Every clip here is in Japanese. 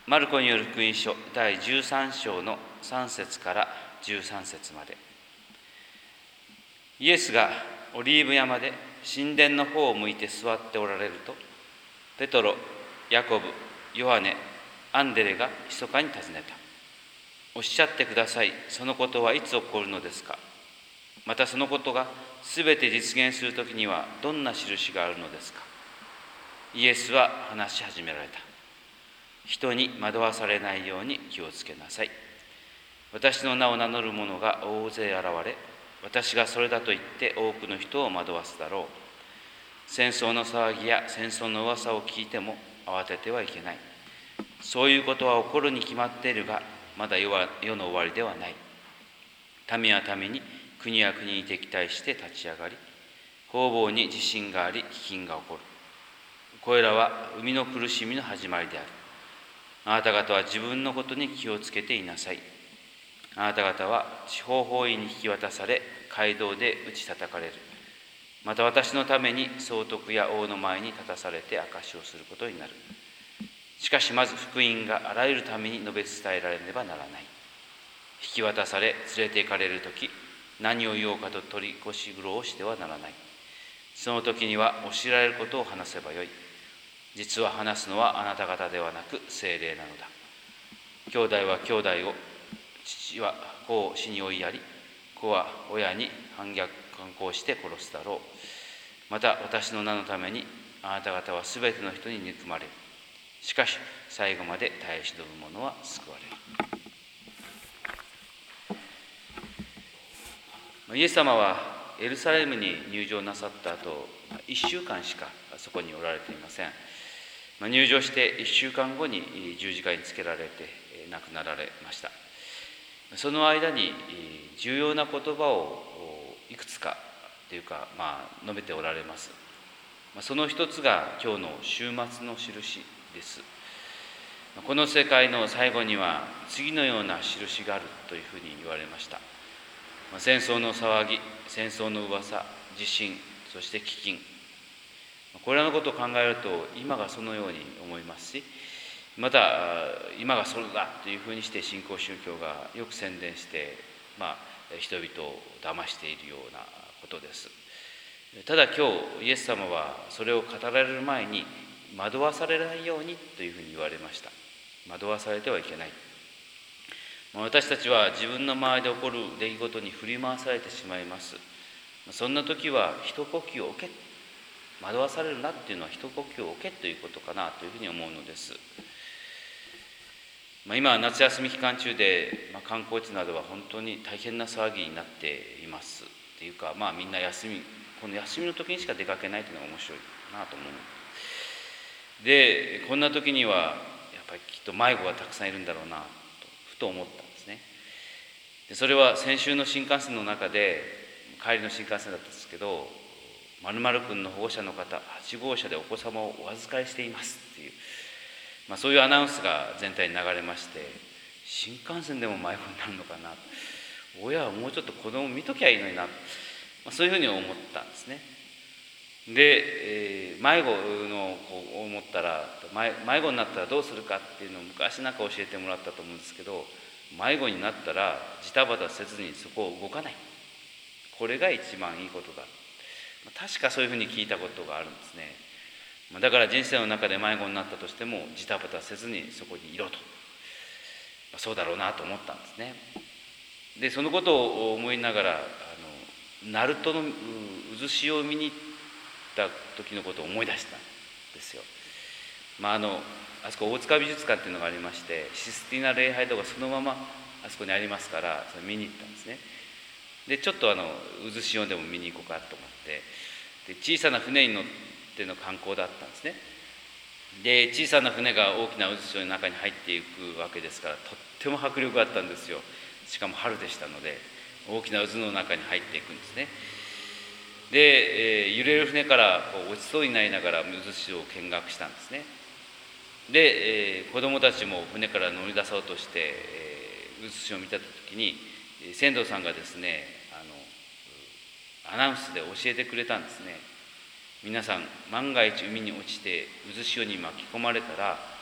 マルコによる福音書第13章の3節から13節まで。イエスがオリーブ山で神殿の方を向いて座っておられると、ペトロ、ヤコブ、ヨハネ、アンデレが密かに尋ねた。おっしゃってください。そのことはいつ起こるのですか。またそのことがすべて実現するときにはどんな印があるのですか。イエスは話し始められた。人に惑わされないように気をつけなさい。私の名を名乗る者が大勢現れ、私がそれだと言って多くの人を惑わすだろう。戦争の騒ぎや戦争の噂を聞いても慌ててはいけない。そういうことは起こるに決まっているが、まだ世の終わりではない。民は民に、国は国に敵対して立ち上がり、方々に地震があり、飢饉が起こる。これらは生みの苦しみの始まりである。あなた方は自分のことに気をつけていなさい。あなた方は地方法院に引き渡され、街道で打ち叩かれる。また私のために総督や王の前に立たされて証しをすることになる。しかしまず福音があらゆる民に述べ伝えられねばならない。引き渡され連れて行かれるとき、何を言おうかと取り越し苦労をしてはならない。その時には教えられることを話せばよい。実は話すのはあなた方ではなく聖霊なのだ。兄弟は兄弟を、父は子を死に追いやり、子は親に反抗して殺すだろう。また私の名のためにあなた方はすべての人に憎まれる。しかし最後まで耐え忍ぶ者は救われる。イエス様はエルサレムに入場なさった後、1週間しかそこにおられていません。入場して1週間後に十字架につけられて亡くなられました。その間に重要な言葉をいくつかというか、述べておられます。その一つが今日の終末の印です。この世界の最後には次のような印があるというふうに言われました。戦争の騒ぎ、戦争の噂、地震、そして飢饉。これらのことを考えると今がそのように思いますし、また今がそれだというふうにして新興宗教がよく宣伝して、人々を騙しているようなことです。ただ今日イエス様はそれを語られる前に惑わされないようにというふうに言われました。惑わされてはいけない。私たちは自分の周りで起こる出来事に振り回されてしまいます。そんな時は一呼吸を置け、惑わされるなっていうのは一呼吸を置けということかなというふうに思うのです。今は夏休み期間中で、観光地などは本当に大変な騒ぎになっていますっていうか、みんなこの休みの時にしか出かけないというのが面白いなと思う。で、こんな時にはやっぱりきっと迷子がたくさんいるんだろうなとふと思ったんですね。でそれは先週の新幹線の中で、帰りの新幹線だったんですけど、〇〇君の保護者の方、8号車でお子様をお預かりしていますっていう、そういうアナウンスが全体に流れまして、新幹線でも迷子になるのかな、親はもうちょっと子供見ときゃいいのにな、そういうふうに思ったんですね。で、迷子の思ったら迷子になったらどうするかっていうのを昔教えてもらったと思うんですけど、迷子になったらジタバタせずにそこを動かない、これが一番いいことだ。確かそういうふうに聞いたことがあるんですね。だから人生の中で迷子になったとしてもジタバタせずにそこにいろと、そうだろうなと思ったんですね。でそのことを思いながら鳴門の渦潮を見に行った時のことを思い出したんですよ。あそこ大塚美術館っていうのがありまして、システィナ礼拝堂がそのままあそこにありますから、それ見に行ったんですね。でちょっと渦潮でも見に行こうかと思って、で小さな船に乗っての観光だったんですね。で小さな船が大きな渦潮の中に入っていくわけですから、とっても迫力があったんですよ。しかも春でしたので大きな渦の中に入っていくんですね。で、揺れる船から落ちそうになりながら渦潮を見学したんですね。で、子供たちも船から乗り出そうとして、渦潮を見た時に船頭さんがですね、アナウンスで教えてくれたんですね。皆さん、万が一海に落ちて渦潮に巻き込まれたら、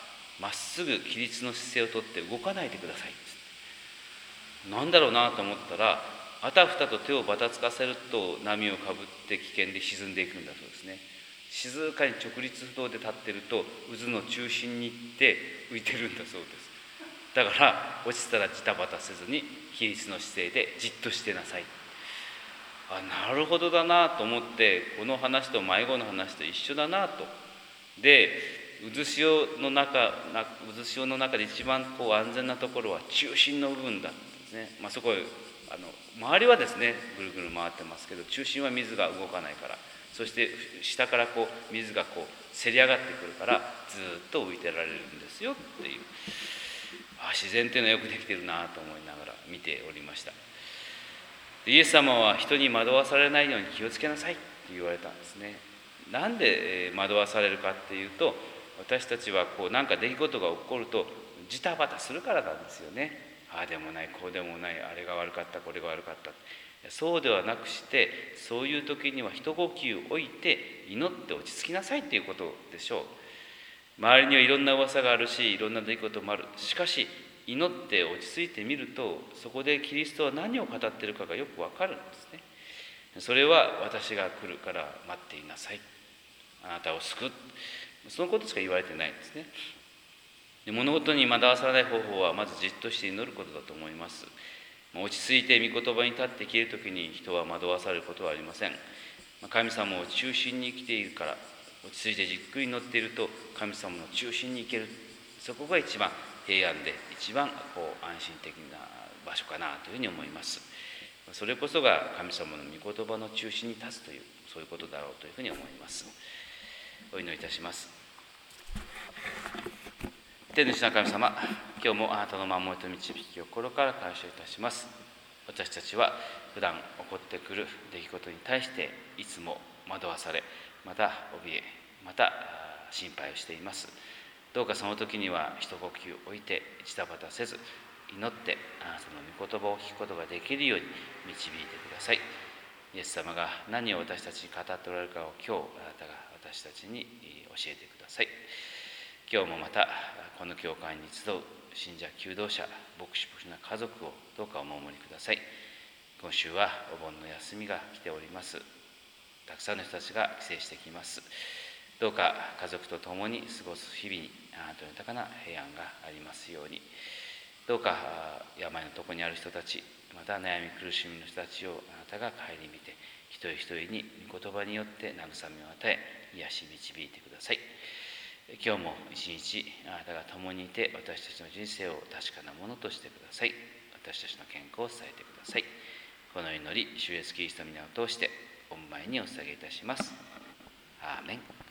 まっすぐ起立の姿勢をとって動かないでください。なんだろうなと思ったら、あたふたと手をばたつかせると波をかぶって危険で沈んでいくんだそうですね。静かに直立不動で立ってると渦の中心に行って浮いてるんだそうです。だから落ちたらジタバタせずに起立の姿勢でじっとしてなさい。なるほどだなと思って、この話と迷子の話と一緒だなと。で、渦潮の中で一番安全なところは中心の部分だったんですね。そこ周りはですねぐるぐる回ってますけど、中心は水が動かないから、そして下から水がせり上がってくるからずっと浮いてられるんですよっていう。自然っていうのはよくできてるなと思いながら見ておりました。イエス様は人に惑わされないように気をつけなさいって言われたんですね。なんで惑わされるかっていうと、私たちは何か出来事が起こるとジタバタするからなんですよね。ああでもないこうでもない、あれが悪かったこれが悪かった。そうではなくして、そういう時には一呼吸置いて祈って落ち着きなさいっていうことでしょう。周りにはいろんな噂があるし、いろんな出来事もある。しかし祈って落ち着いてみると、そこでキリストは何を語っているかがよくわかるんですね。それは私が来るから待っていなさい、あなたを救う、そのことしか言われてないんですね。で、物事に惑わされない方法はまずじっとして祈ることだと思います。落ち着いて御言葉に立って生きるときに人は惑わされることはありません。神様を中心に生きているから、落ち着いてじっくり祈っていると神様の中心に行ける。そこが一番平安で一番安心的な場所かなというふうに思います。それこそが神様の御言葉の中心に立つという、そういうことだろうというふうに思います。お祈りいたします。天の父なる神様、今日もあなたの守りと導きを心から感謝いたします。私たちは普段起こってくる出来事に対していつも惑わされ、また怯え、また心配をしています。どうかその時には一呼吸置いてジタバタせず、祈ってあなたの御言葉を聞くことができるように導いてください。イエス様が何を私たちに語っておられるかを今日あなたが私たちに教えてください。今日もまたこの教会に集う信者求道者牧師牧師の家族をどうかお守りください。今週はお盆の休みが来ております。たくさんの人たちが帰省してきます。どうか家族と共に過ごす日々にあなたの豊かな平安がありますように。どうか病のとこにある人たち、また悩み苦しみの人たちをあなたが顧みて、一人一人に御言葉によって慰めを与え、癒し導いてください。今日も一日あなたが共にいて、私たちの人生を確かなものとしてください。私たちの健康を伝えてください。この祈り、主イエスキリストの皆を通して御前にお捧げいたします。アーメン。